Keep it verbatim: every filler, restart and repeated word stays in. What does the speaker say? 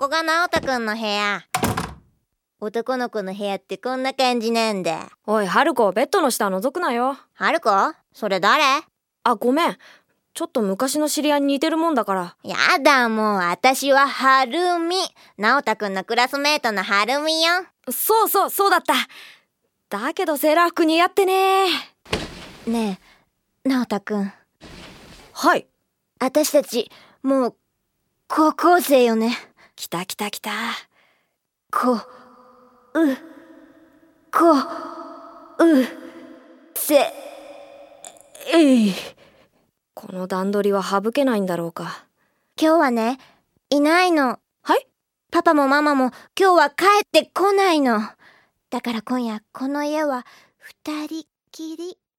が直太くんの部屋。男の子の部屋ってこんな感じなんだ。 おい、春子、ベッドの下覗くなよ。 春子？それ誰？ あ、ごめん。ちょっと昔の知り合いに似てるもんだから。 やだ、もう。私は春美。直太くんのクラスメートの春美よ。 そうそう、そうだった。だけどセーラー服似合ってね。 ねえ、直太くん。 はい。 私たち、もう、高校生よね。 来た来た来た。 こ、う、こ、う、せ、えい。 この段取りは省けないんだろうか。 今日はね、いないの。 はい？ パパもママも今日は帰ってこないの。だから今夜この家は二人きり。